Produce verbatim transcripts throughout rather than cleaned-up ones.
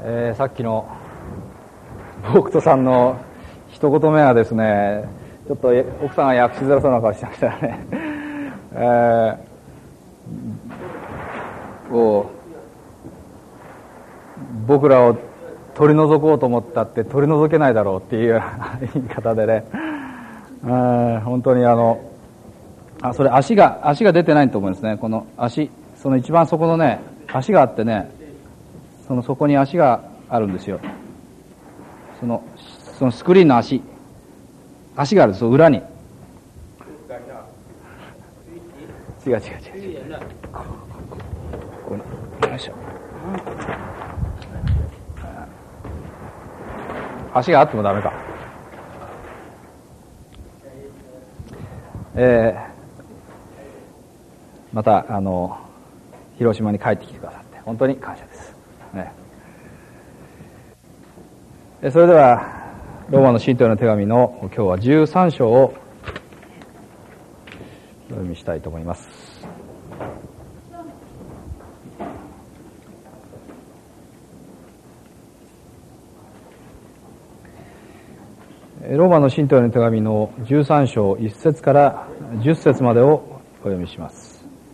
えー、さっきのボクトさんの一言目はですね、ちょっと奥さんが訳しづらそうな顔してましたね。えー、こう僕らを取り除こうと思ったって取り除けないだろうっていうような言い方でね、えー、本当にあのあそれ足が足が出てないと思うんですね。この足、その一番そこのね、足があってね、その底に足があるんですよ。そのそのスクリーンの足足があるんですよ、裏に。違う違う違う違う。ここによいしょ。足があってもダメか。えー、またあの広島に帰ってきてくださって本当に感謝です、ね。それではローマの信徒への手紙の今日はじゅうさん章をお読みしたいと思います。ローマの信徒への手紙のじゅうさん章いち節からじゅっ節までをお読みします。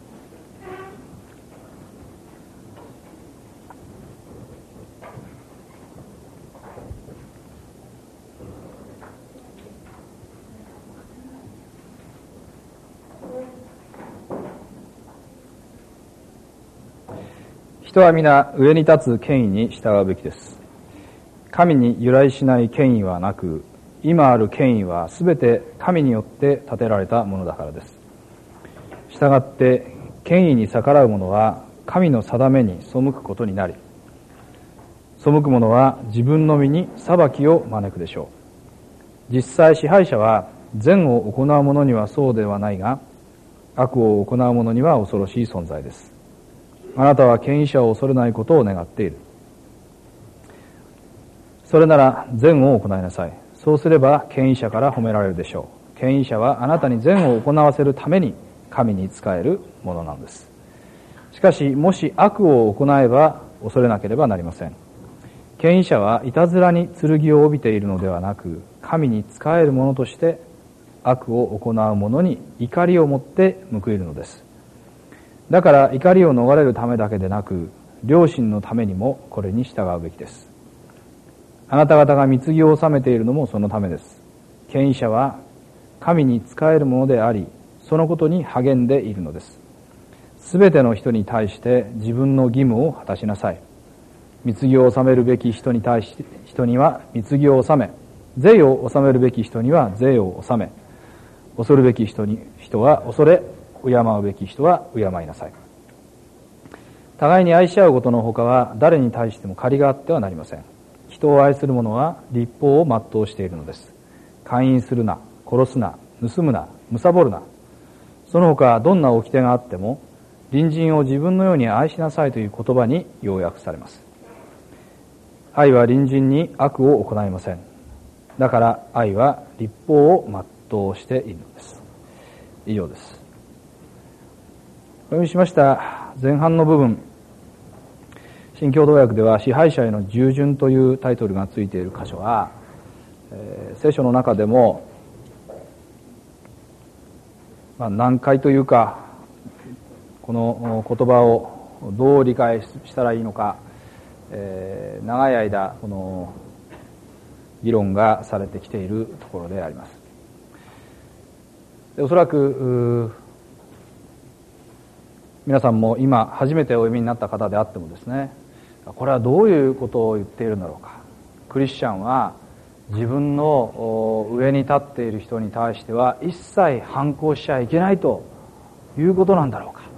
人は皆上に立つ権威に従うべきです。神に由来しない権威はなく、今ある権威はすべて神によって立てられたものだからです。したがって権威に逆らう者は神の定めに背くことになり、背く者は自分の身に裁きを招くでしょう。実際支配者は善を行う者にはそうではないが、悪を行う者には恐ろしい存在です。あなたは権威者を恐れないことを願っている。それなら善を行いなさい。そうすれば権威者から褒められるでしょう。権威者はあなたに善を行わせるために神に仕えるものなんです。しかしもし悪を行えば恐れなければなりません。権威者はいたずらに剣を帯びているのではなく、神に仕える者として悪を行う者に怒りを持って報いるのです。だから怒りを逃れるためだけでなく、良心のためにもこれに従うべきです。あなた方が貢ぎを納めているのもそのためです。権威者は神に仕えるものであり、そのことに励んでいるのです。すべての人に対して自分の義務を果たしなさい。貢ぎを納めるべき人に対し、人には貢ぎを納め、税を納めるべき人には税を納め、恐るべき人に人は恐れ、敬うべき人は敬いなさい。互いに愛し合うことのほかは誰に対しても借りがあってはなりません。人を愛する者は律法を全うしているのです。姦淫するな、殺すな、盗むな、貪るな。その他どんな掟があっても隣人を自分のように愛しなさいという言葉に要約されます。愛は隣人に悪を行いません。だから愛は律法を全うしているのです。以上です。お読みしました前半の部分、新共同訳では支配者への従順というタイトルがついている箇所は、えー、聖書の中でも、まあ、難解というか、この言葉をどう理解したらいいのか、えー、長い間この議論がされてきているところであります。でおそらく皆さんも今初めてお読みになった方であってもですね、これはどういうことを言っているんだろうか。クリスチャンは自分の上に立っている人に対しては一切反抗しちゃいけないということなんだろうか。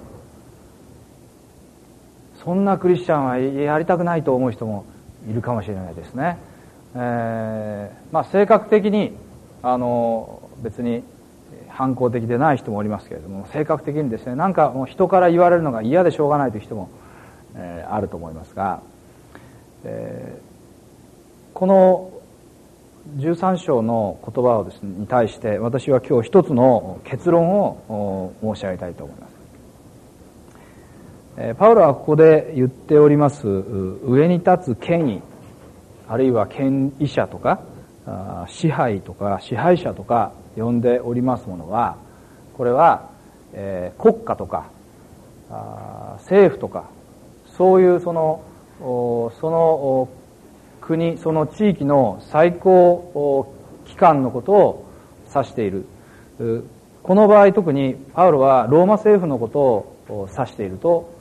そんなクリスチャンはやりたくないと思う人もいるかもしれないですね。えー、まあ性格的にあの別に反抗的でない人もおりますけれども、性格的にですね、なんかもう人から言われるのが嫌でしょうがないという人も、えー、あると思いますが、えー、このじゅうさん章の言葉をですね、に対して私は今日一つの結論を申し上げたいと思います。 パウロはここで言っております上に立つ権威、あるいは権威者とか支配とか支配者とか呼んでおりますものは、これは国家とか政府とかそういうそのその国、その地域の最高機関のことを指している。この場合特にパウロはローマ政府のことを指していると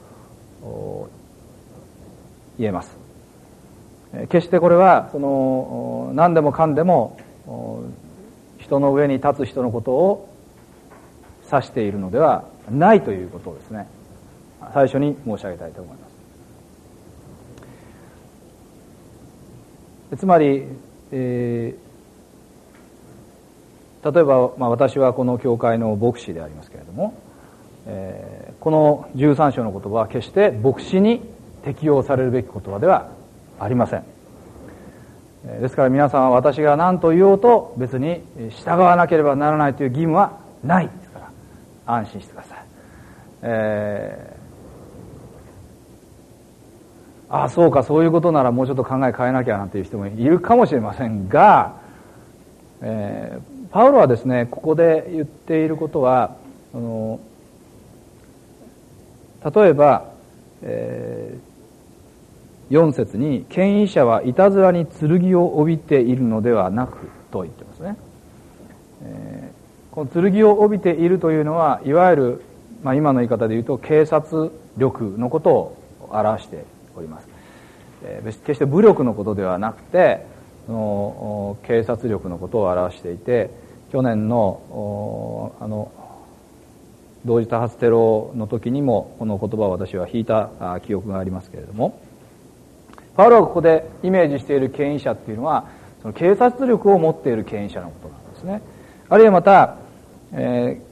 言えます。決してこれはその何でもかんでも人の上に立つ人のことを指しているのではないということをですね、最初に申し上げたいと思います。つまり、えー、例えば、まあ、私はこの教会の牧師でありますけれども、えー、このじゅうさん章の言葉は決して牧師に適用されるべき言葉ではありません。ですから皆さんは私が何と言おうと別に従わなければならないという義務はないですから安心してください。えー、ああそうか、そういうことならもうちょっと考え変えなきゃなんていう人もいるかもしれませんが、えー、パウロはですねここで言っていることはあの例えば、えーよん節に権威者はいたずらに剣を帯びているのではなくと言ってますね。えー、この剣を帯びているというのはいわゆる、まあ、今の言い方で言うと警察力のことを表しております。えー、決して武力のことではなくてその警察力のことを表していて、去年のあの同時多発テロの時にもこの言葉を私は引いた記憶がありますけれども、パウロがここでイメージしている権威者っていうのはその警察力を持っている権威者のことなんですね。あるいはまた、え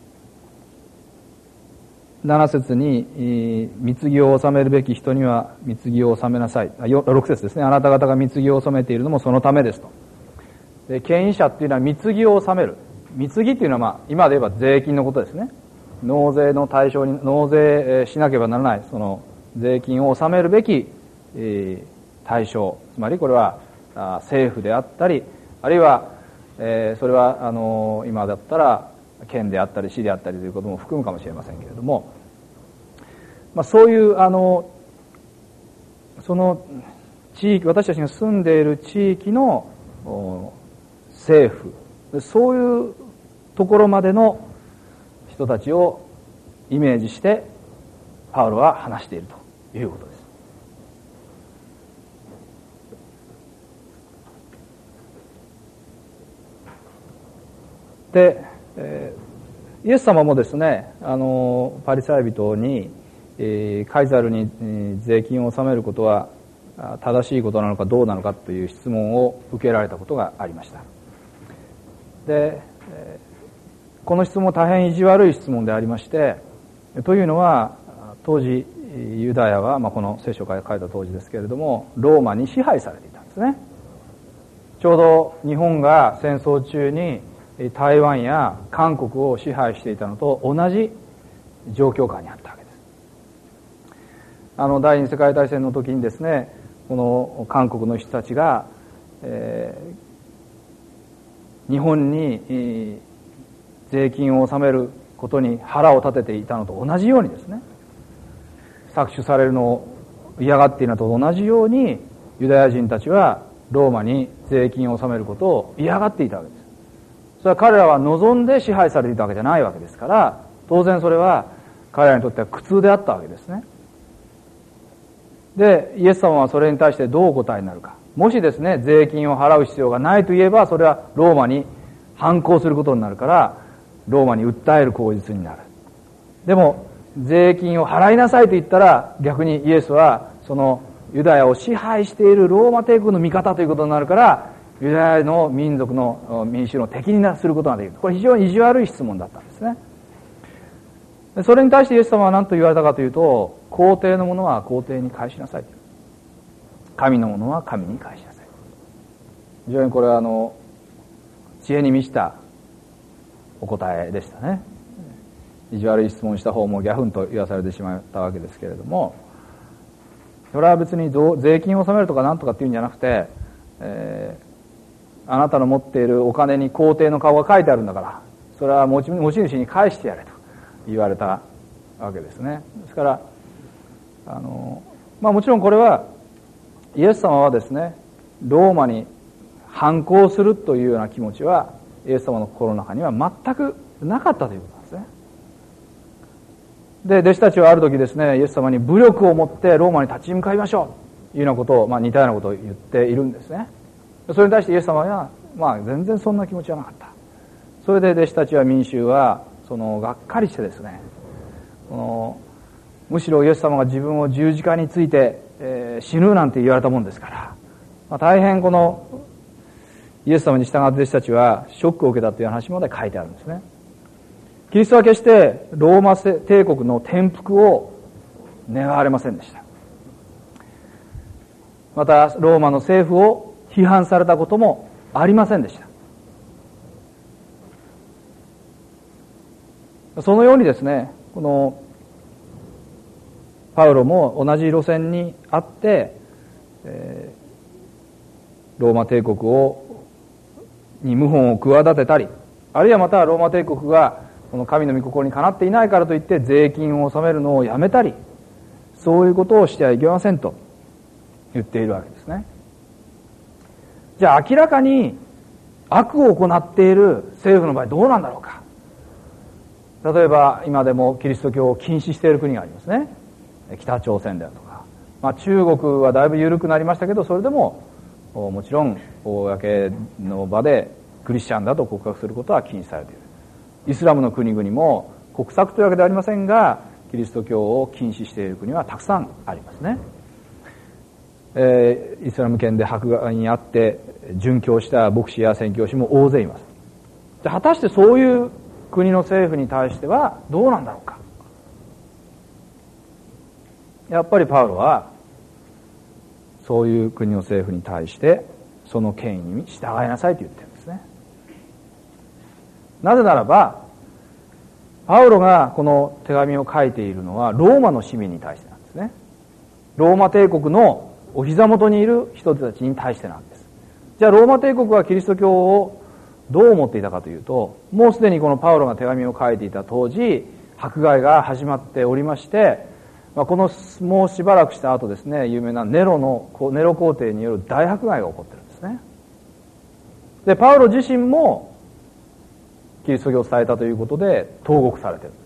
ー、なな節に貢ぎを納めるべき人には貢ぎを納めなさい。ろく節ですね。あなた方が貢ぎを納めているのもそのためですと。で、権威者っていうのは貢ぎを納める。貢ぎっていうのは、まあ、今で言えば税金のことですね。納税の対象に納税しなければならないその税金を納めるべき対象、つまりこれは政府であったり、あるいはそれはあの今だったら県であったり市であったりということも含むかもしれませんけれども、まあ、そういうあのその地域、私たちが住んでいる地域の政府、そういうところまでの人たちをイメージしてパウロは話しているということです。で、えー、イエス様もですね、あのパリサイ人に、えー、カイザルに、えー、税金を納めることは正しいことなのかどうなのかという質問を受けられたことがありました。で、えー、この質問は大変意地悪い質問でありまして、というのは当時ユダヤは、まあ、この聖書から書いた当時ですけれどもローマに支配されていたんですね。ちょうど日本が戦争中に台湾や韓国を支配していたのと同じ状況下にあったわけです。あの第二次世界大戦の時にですね、この韓国の人たちが、えー、日本に、えー、税金を納めることに腹を立てていたのと同じようにですね、搾取されるのを嫌がっているのと同じようにユダヤ人たちはローマに税金を納めることを嫌がっていたわけです。それは彼らは望んで支配されていたわけじゃないわけですから、当然それは彼らにとっては苦痛であったわけですね。で、イエス様はそれに対してどうお答えになるか。もしですね、税金を払う必要がないと言えば、それはローマに反抗することになるから、ローマに訴える口実になる。でも、税金を払いなさいと言ったら、逆にイエスは、そのユダヤを支配しているローマ帝国の味方ということになるから、ユダヤの民族の民衆の敵にすることができる。これ非常に意地悪い質問だったんですね。それに対してイエス様は何と言われたかというと、皇帝のものは皇帝に返しなさい。神のものは神に返しなさい。非常にこれはあの、知恵に満ちたお答えでしたね。 意地悪い質問した方もギャフンと言わされてしまったわけですけれども、それは別に税金を納めるとかなんとかっていうんじゃなくて、えー、あなたの持っているお金に皇帝の顔が書いてあるんだから、それは持ち持ち主に返してやれと言われたわけですね。ですからあの、まあ、もちろんこれはイエス様はですね、ローマに反抗するというような気持ちはイエス様の心の中には全くなかったということなんですね。で、弟子たちはある時ですね、イエス様に武力を持ってローマに立ち向かいましょうというようなことを、まあ、似たようなことを言っているんですね。それに対してイエス様は、まあ、全然そんな気持ちはなかった。それで弟子たちは民衆はそのがっかりしてですね、このむしろイエス様が自分を十字架について、えー、死ぬなんて言われたもんですから、まあ、大変このイエス様に従った弟子たちはショックを受けたという話まで書いてあるんですね。キリストは決してローマ帝国の転覆を願われませんでした。またローマの政府を批判されたこともありませんでした。そのようにですね、このパウロも同じ路線にあって、えー、ローマ帝国をに謀反を企てたり、あるいはまたローマ帝国がこの神の御心にかなっていないからといって税金を納めるのをやめたり、そういうことをしてはいけませんと言っているわけですね。じゃあ明らかに悪を行っている政府の場合どうなんだろうか。例えば今でもキリスト教を禁止している国がありますね。北朝鮮であるとか、まあ、中国はだいぶ緩くなりましたけど、それでももちろん公の場でクリスチャンだと告白することは禁止されている。イスラムの国々も国策というわけではありませんが、キリスト教を禁止している国はたくさんありますね。えー、イスラム圏で迫害にあって殉教した牧師や宣教師も大勢います。じゃあ果たしてそういう国の政府に対してはどうなんだろうか。やっぱりパウロはそういう国の政府に対してその権威に従いなさいと言ってるんですね。なぜならばパウロがこの手紙を書いているのはローマの市民に対してなんですね。ローマ帝国のお膝元にいる人たちに対してなんです。じゃあローマ帝国はキリスト教をどう思っていたかというと、もうすでにこのパウロが手紙を書いていた当時迫害が始まっておりまして、このもうしばらくした後ですね、有名なネロのネロ皇帝による大迫害が起こってるんですね。でパウロ自身もキリスト教を伝えたということで投獄されてるんです。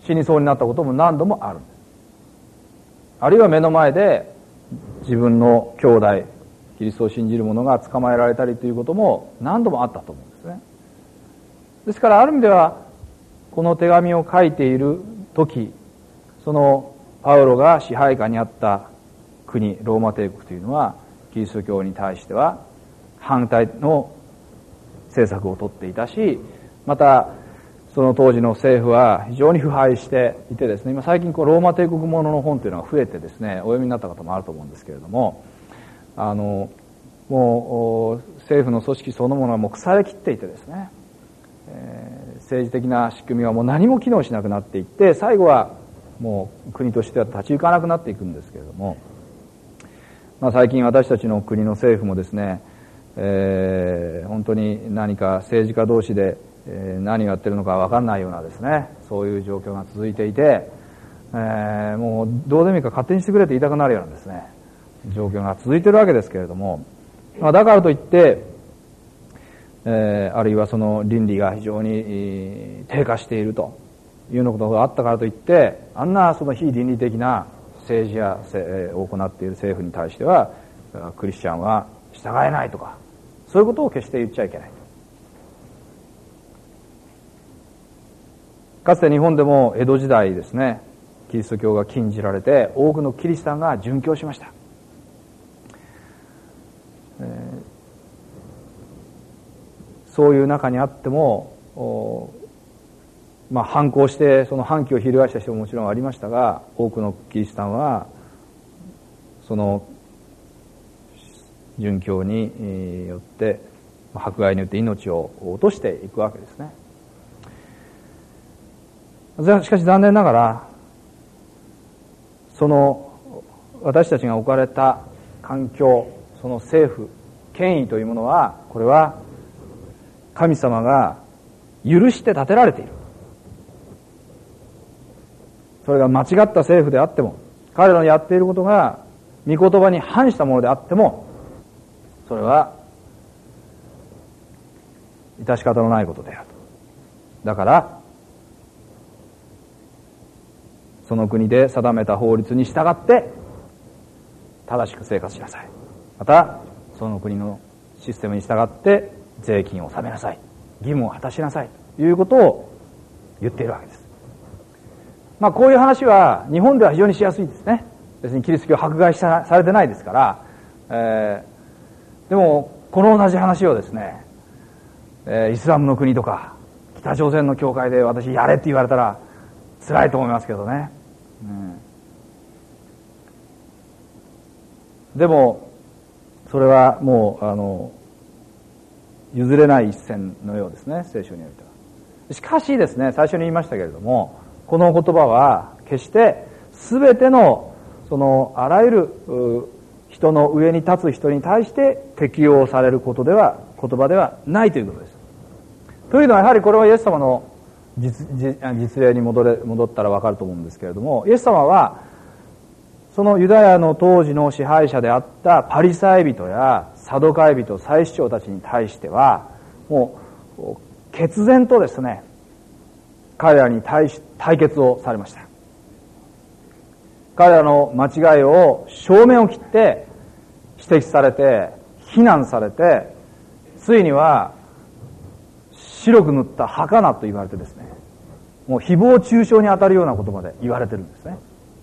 死にそうになったことも何度もあるんです。あるいは目の前で自分の兄弟キリストを信じる者が捕まえられたりということも何度もあったと思うんですね。ですからある意味ではこの手紙を書いている時、そのパウロが支配下にあった国ローマ帝国というのはキリスト教に対しては反対の政策をとっていたし、またその当時の政府は非常に腐敗していてですね、今最近こうローマ帝国ものの本というのが増えてですね、お読みになった方もあると思うんですけれども、あのもう政府の組織そのものはもう腐れ切っていてですね、えー、政治的な仕組みはもう何も機能しなくなっていって、最後はもう国としては立ち行かなくなっていくんですけれども、まあ、最近私たちの国の政府もですね、えー、本当に何か政治家同士で何をやってるのか分かんないようなですね、そういう状況が続いていて、えー、もうどうでもいいか勝手にしてくれと言いたくなるようなですね状況が続いているわけですけれども、まあ、だからといって、えー、あるいはその倫理が非常に低下しているというようなことがあったからといって、あんなその非倫理的な政治やを行っている政府に対してはクリスチャンは従えないとか、そういうことを決して言っちゃいけない。かつて日本でも江戸時代ですね、キリスト教が禁じられて多くのキリシタンが殉教しました。えー、そういう中にあっても、まあ、反抗してその反旗を翻した人ももちろんありましたが、多くのキリシタンはその殉教によって迫害によって命を落としていくわけですね。 しかし残念ながら、その私たちが置かれた環境、その政府、権威というものは、これは神様が許して建てられている。それが間違った政府であっても、彼らのやっていることが御言葉に反したものであっても、それは致し方のないことである。だからその国で定めた法律に従って正しく生活しなさい。またその国のシステムに従って税金を納めなさい、義務を果たしなさいということを言っているわけです。まあこういう話は日本では非常にしやすいですね。別にキリスト教迫害されてないですから、えー、でもこの同じ話をですね、えー、イスラムの国とか北朝鮮の教会で私やれって言われたら辛いと思いますけどね、うん、でもそれはもうあの譲れない一線のようですね、聖書においては。しかしですね、最初に言いましたけれども、この言葉は決して全てのそのあらゆる人の上に立つ人に対して適用されることでは言葉ではないということです。というのはやはりこれはイエス様の 実, 実例に戻れ戻ったら分かると思うんですけれども、イエス様はそのユダヤの当時の支配者であったパリサイ人やサドカイ人、祭司長たちに対してはもう決然とですね、彼らに対し対決をされました。彼らの間違いを正面を切って指摘されて非難されて、ついには白く塗った儚と言われてですね、もう誹謗中傷に当たるようなことまで言われてるんですね。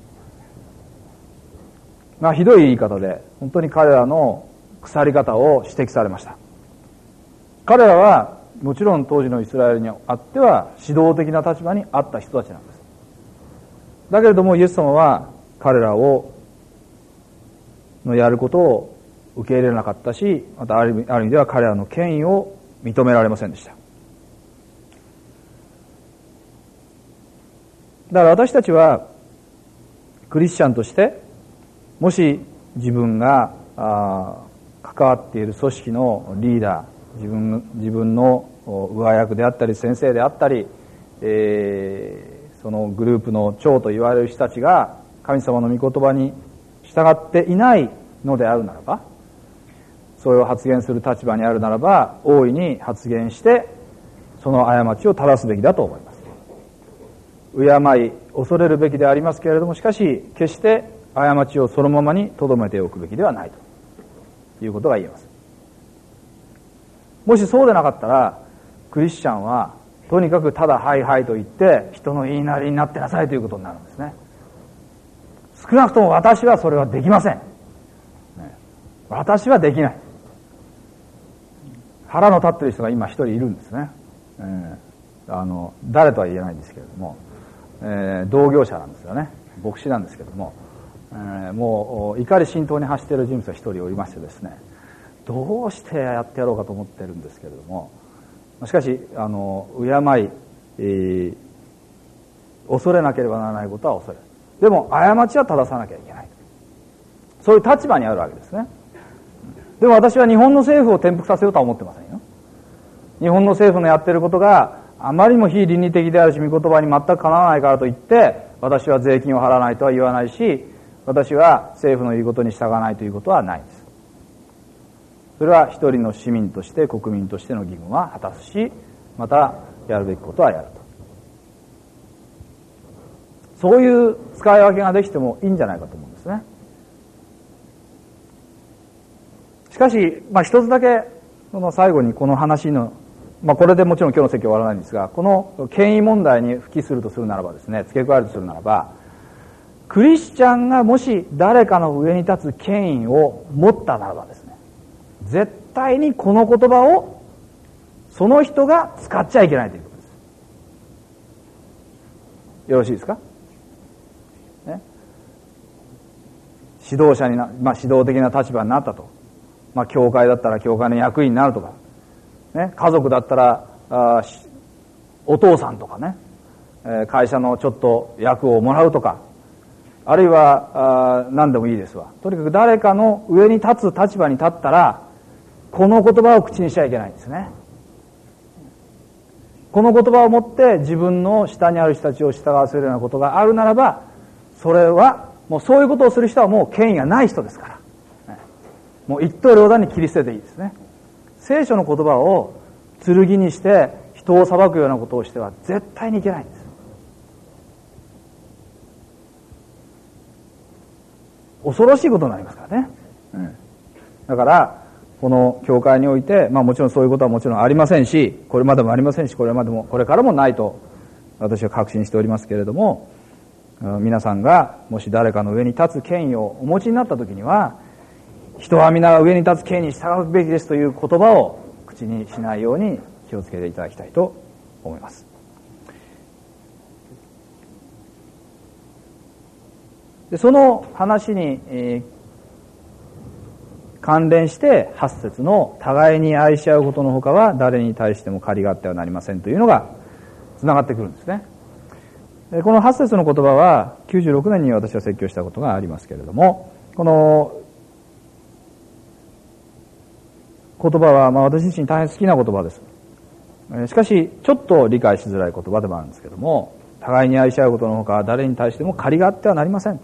まあひどい言い方で本当に彼らの腐り方を指摘されました。彼らはもちろん当時のイスラエルにあっては指導的な立場にあった人たちなんです。だけれどもイエス様は彼らをのやることを受け入れなかったし、またある意味では彼らの権威を認められませんでした。だから私たちはクリスチャンとしてもし自分があ関わっている組織のリーダー、自分自分の上役であったり先生であったり、えー、そのグループの長と言われる人たちが神様の御言葉に従っていないのであるならば、それを発言する立場にあるならば大いに発言してその過ちを正すべきだと思います。敬い恐れるべきでありますけれども、しかし決して過ちをそのままに留めておくべきではないということが言えます。もしそうでなかったらクリスチャンはとにかくただはいはいと言って人の言いなりになってなさいということになるんですね。少なくとも私はそれはできません、ね、私はできない。腹の立っている人が今一人いるんですね、えー、あの誰とは言えないんですけれども、えー、同業者なんですよね。牧師なんですけれども、えー、もう怒り心頭に走っている人物が一人おりましてですね、どうしてやってやろうかと思ってるんですけれども、しかしあの敬い、えー、恐れなければならないことは恐れる。でも過ちは正さなきゃいけない。そういう立場にあるわけですね。でも私は日本の政府を転覆させようとは思ってませんよ。日本の政府のやってることがあまりにも非倫理的であるし、御言葉に全くかなわないからといって私は税金を払わないとは言わないし、私は政府の言うことに従わないということはないんです。それは一人の市民として国民としての義務は果たすし、またやるべきことはやると。そういう使い分けができてもいいんじゃないかと思うんですね。しかし、まあ一つだけその最後にこの話の、まあこれでもちろん今日の説教は終わらないんですが、この権威問題に付きするとするならばですね、付け加えるとするならば、クリスチャンがもし誰かの上に立つ権威を持ったならばですね、絶対にこの言葉をその人が使っちゃいけないということです。よろしいですか、ね、指導者にな、まあ、指導的な立場になったと、まあ、教会だったら教会の役員になるとか、ね、家族だったらあお父さんとかね、 会社のちょっと役をもらうとか、あるいは何でもいいですわ。とにかく誰かの上に立つ立場に立ったら、この言葉を口にしちゃいけないんですね。この言葉を持って自分の下にある人たちを従わせるようなことがあるならば、それはもうそういうことをする人はもう権威がない人ですから、もう一刀両断に切り捨てていいですね。聖書の言葉を剣にして人を裁くようなことをしては絶対にいけないんです。恐ろしいことになりますからね、うん、だからこの教会において、まあもちろんそういうことはもちろんありませんし、これまでもありませんし、これまでもこれからもないと私は確信しておりますけれども、皆さんがもし誰かの上に立つ権威をお持ちになった時には、人は皆上に立つ権威に従うべきですという言葉を口にしないように気をつけていただきたいと思います。でその話に、えー、関連してはち節の互いに愛し合うことのほかは誰に対しても借りがあってはなりませんというのがつながってくるんですね。でこのはち節の言葉はきゅうじゅうろくねんに私は説教したことがありますけれども、この言葉はまあ私自身大変好きな言葉です。しかしちょっと理解しづらい言葉でもあるんですけども、互いに愛し合うことのほかは誰に対しても借りがあってはなりません。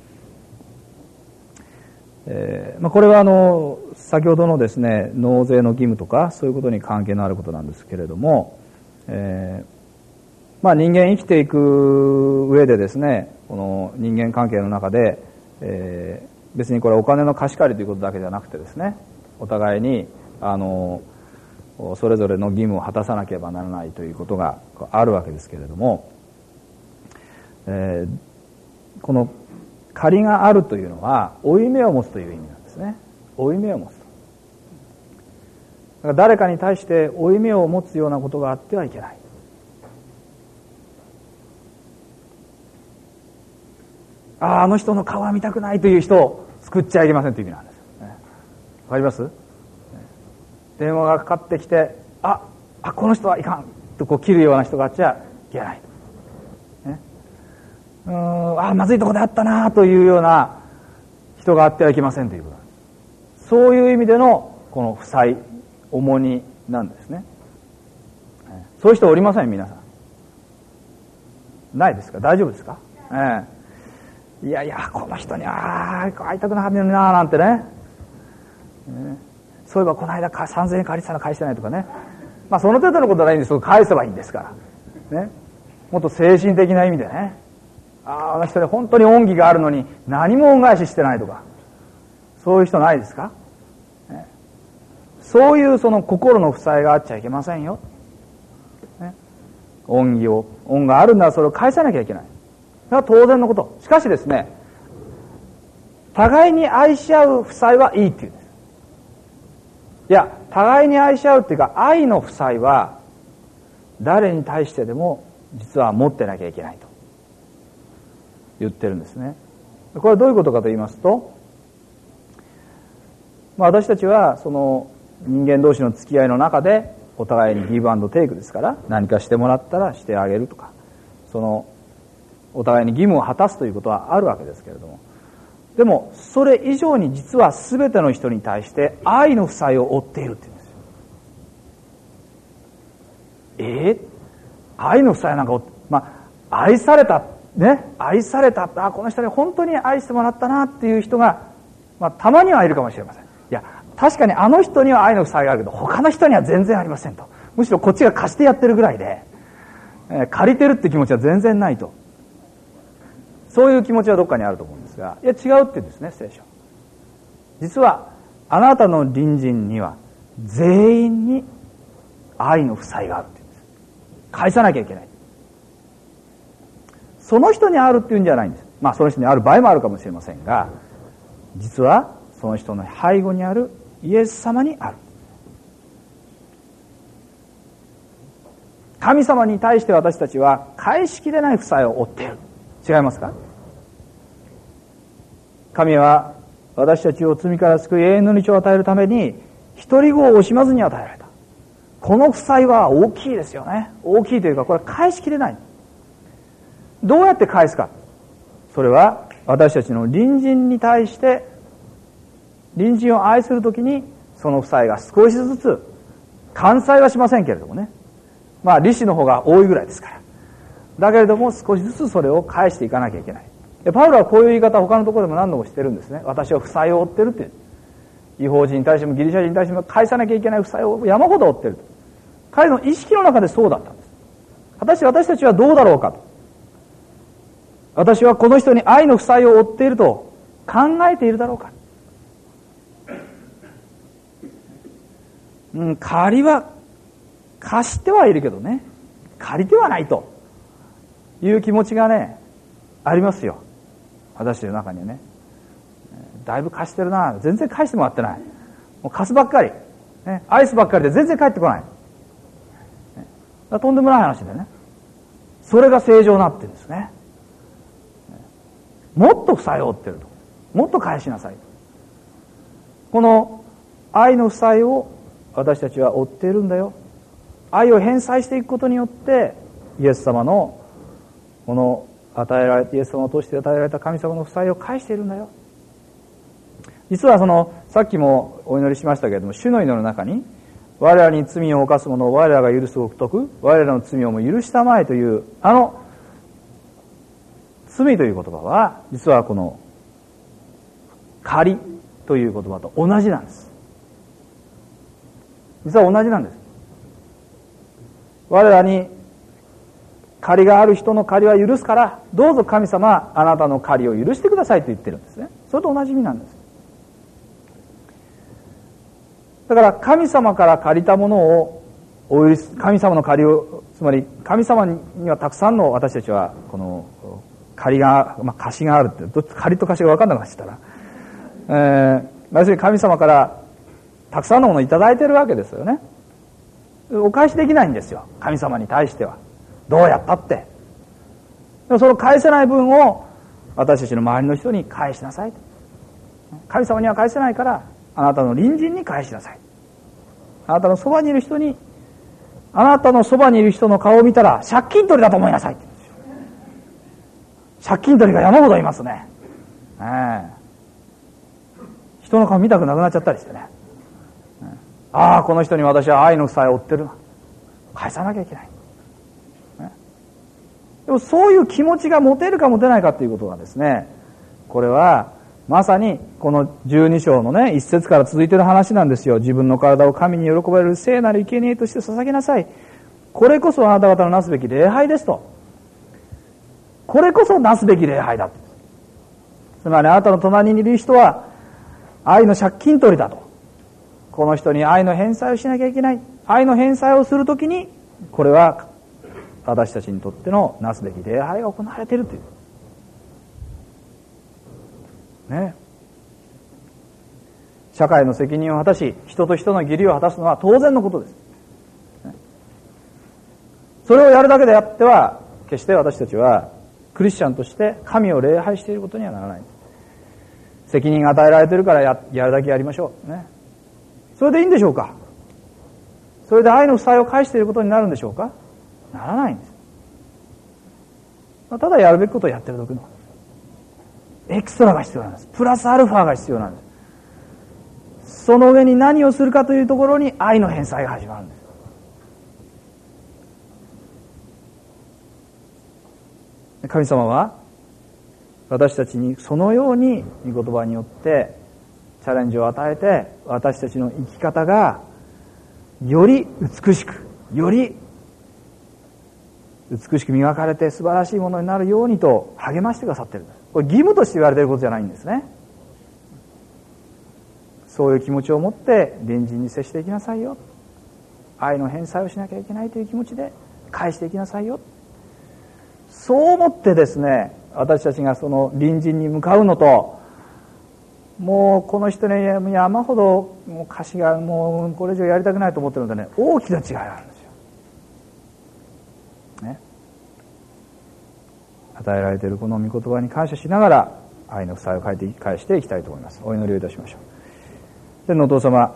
えーまあ、これはあの先ほどのですね納税の義務とかそういうことに関係のあることなんですけれども、えーまあ、人間生きていく上でですね、この人間関係の中で、えー、別にこれはお金の貸し借りということだけじゃなくてですね、お互いにあのそれぞれの義務を果たさなければならないということがあるわけですけれども、えー、この借りがあるというのは負い目を持つという意味なんですね。負い目を持つと。だから誰かに対して負い目を持つようなことがあってはいけない。ああ、あの人の顔は見たくないという人を救っちゃいけませんという意味なんです。わかります？電話がかかってきて、あ、あ、この人はいかんとこう切るような人があっちゃいけない。うーん、あ、まずいとこであったなというような人があってはいけませんということなんです。そういう意味でのこの負債、重荷なんですね。そういう人おりません？皆さんないですか？大丈夫ですか？ええ、いやいや、この人にああ会いたくなかったのにななんてね、ええ、そういえばこの間さんぜんえん借りてたの返してないとかね、まあその程度のことはないんですけど、返せばいいんですからね。もっと精神的な意味でね、ああ、あの人に本当に恩義があるのに何も恩返ししてないとか、そういう人ないですか？ね、そういうその心の負債があっちゃいけませんよ。ね、恩義を、恩があるならそれを返さなきゃいけない。それは当然のこと。しかしですね、互いに愛し合う負債はいいっていうんです。いや、互いに愛し合うっていうか、愛の負債は誰に対してでも実は持ってなきゃいけないと言ってるんですね。これはどういうことかと言いますと、まあ、私たちはその人間同士の付き合いの中でお互いにギブアンドテイクですから、何かしてもらったらしてあげるとか、そのお互いに義務を果たすということはあるわけですけれども、でもそれ以上に実は全ての人に対して愛の負債を負っているって言うんですよ。えー、愛の負債なんか、まあ、愛されたね、愛された、あ、この人に本当に愛してもらったなっていう人が、まあ、たまにはいるかもしれません。いや、確かにあの人には愛の負債があるけど、他の人には全然ありませんと。むしろこっちが貸してやってるぐらいで、えー、借りてるって気持ちは全然ないと。そういう気持ちはどっかにあると思うんですが、いや違うって言うんですね、聖書。実はあなたの隣人には全員に愛の負債があるって言うんです。返さなきゃいけない。その人にあるっていうんじゃないんです。まあその人にある場合もあるかもしれませんが、実はその人の背後にあるイエス様にある。神様に対して私たちは返しきれない負債を負っている。違いますか？神は私たちを罪から救い永遠の道を与えるために一人子を惜しまずに与えられた。この負債は大きいですよね。大きいというか、これ返しきれない。 どうやって返すか。それは私たちの隣人に対して、隣人を愛するときにその負債が少しずつ、完済はしませんけれどもね、まあ利子の方が多いぐらいですから、だけれども少しずつそれを返していかなきゃいけない。でパウロはこういう言い方を他のところでも何度もしてるんですね。私は負債を負ってるって。異邦人に対してもギリシャ人に対しても返さなきゃいけない負債を山ほど負ってると。彼の意識の中でそうだったんです。果たして私たちはどうだろうかと。私はこの人に愛の負債を負っていると考えているだろうか。うん、借りは貸してはいるけどね、借りてはないという気持ちがねありますよ。私の中にはね、だいぶ貸してるな、全然返してもらってない、もう貸すばっかり、ね、アイスばっかりで全然返ってこない、ね、とんでもない話でね、それが正常になってるんですね。もっと負債を負ってると、もっと返しなさいと。この愛の負債を私たちは負っているんだよ。愛を返済していくことによってイエス様のこの与えられたイエス様を通して与えられた神様の負債を返しているんだよ。実はそのさっきもお祈りしましたけれども、主の祈りの中に我らに罪を犯す者を我らが許すごく徳、我らの罪をも許したまえというあの罪という言葉は実はこの借りという言葉と同じなんです。実は同じなんです。我らに借りがある人の借りは許すから、どうぞ神様あなたの借りを許してくださいと言ってるんですね。それと同じ意味なんです。だから神様から借りたものをお許し、神様の借りを、つまり神様にはたくさんの私たちはこの借りが、まあ、貸しがあるって、どっち借りと貸しが分かんなくなっちゃったら、えー、要するに神様からたくさんのものをいただいているわけですよね。お返しできないんですよ、神様に対しては。どうやったって。でもその返せない分を私たちの周りの人に返しなさい。神様には返せないからあなたの隣人に返しなさい。あなたのそばにいる人に、あなたのそばにいる人の顔を見たら借金取りだと思いなさいって言うんですよ。借金取りが山ほどいますね。えー、人の顔見たくなくなっちゃったりしてね。ああ、この人に私は愛の負債を負ってるな、返さなきゃいけない、ね、でもそういう気持ちが持てるか持てないかということがですね、これはまさにこのじゅうに章のね一節から続いている話なんですよ。自分の体を神に喜ばれる聖なる生贄として捧げなさい。これこそあなた方のなすべき礼拝ですと。これこそなすべき礼拝だと。つまりあなたの隣にいる人は愛の借金取りだと。この人に愛の返済をしなきゃいけない。愛の返済をするときに、これは私たちにとってのなすべき礼拝が行われているという。ね。社会の責任を果たし、人と人の義理を果たすのは当然のことです。ね、それをやるだけであっては、決して私たちはクリスチャンとして神を礼拝していることにはならない。責任が与えられているから や, やるだけやりましょう。ね。それでいいんでしょうか。それで愛の負債を返していることになるんでしょうか。ならないんです。ただやるべきことをやってるだけのエクストラが必要なんです。プラスアルファが必要なんです。その上に何をするかというところに愛の返済が始まるんです。神様は私たちにそのように御言葉によってチャレンジを与えて、私たちの生き方がより美しく、より美しく磨かれて素晴らしいものになるようにと励ましてくださっているんです。これ義務として言われていることじゃないんですね。そういう気持ちを持って隣人に接していきなさいよ。愛の返済をしなきゃいけないという気持ちで返していきなさいよ。そう思ってですね、私たちがその隣人に向かうのと、もうこの人に山ほどもう貸しがもうこれ以上やりたくないと思ってるのでね、大きな違いがあるんですよ。ね。与えられているこの御言葉に感謝しながら愛の負債を返していきたいと思います。お祈りをいたしましょう。天のお父様、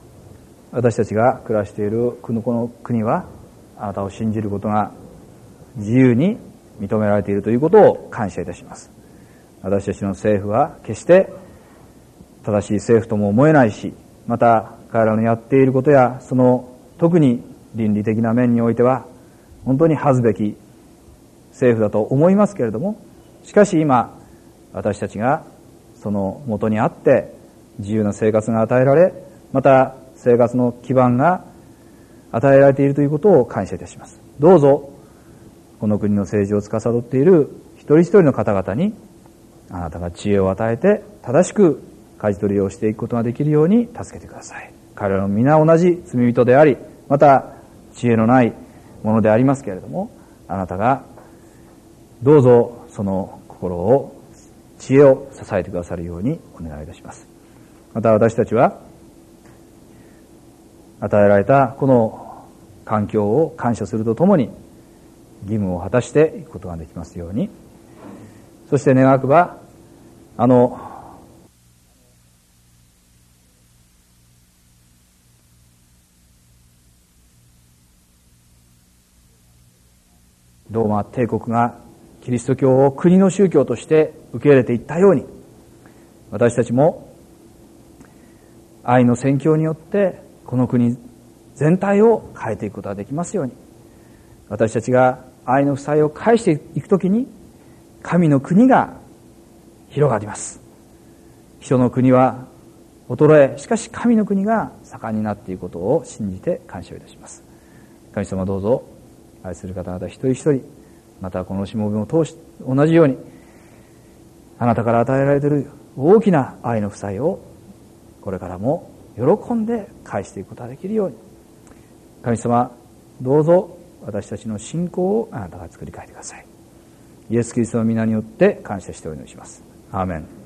私たちが暮らしているこの国はあなたを信じることが自由に認められているということを感謝いたします。私たちの政府は決して正しい政府とも思えないし、また彼らのやっていることやその特に倫理的な面においては本当に恥ずべき政府だと思いますけれども、しかし今私たちがその元にあって自由な生活が与えられ、また生活の基盤が与えられているということを感謝いたします。どうぞこの国の政治を司っている一人一人の方々にあなたが知恵を与えて正しく舵取りをしていくことができるように助けてください。彼らの皆同じ罪人であり、また知恵のないものでありますけれども、あなたがどうぞその心を、知恵を支えてくださるようにお願いいたします。また私たちは与えられたこの環境を感謝するとともに義務を果たしていくことができますように、そして願わくばあのローマ帝国がキリスト教を国の宗教として受け入れていったように、私たちも愛の宣教によってこの国全体を変えていくことができますように、私たちが愛の負債を返していくときに神の国が広がります。人の国は衰え、しかし神の国が盛んになっていくことを信じて感謝いたします。神様どうぞ愛する方々一人一人、またこのしもべを通し同じようにあなたから与えられている大きな愛の負債をこれからも喜んで返していくことができるように、神様どうぞ私たちの信仰をあなたが作り変えてください。イエス・キリストの皆によって感謝してお祈りします。アーメン。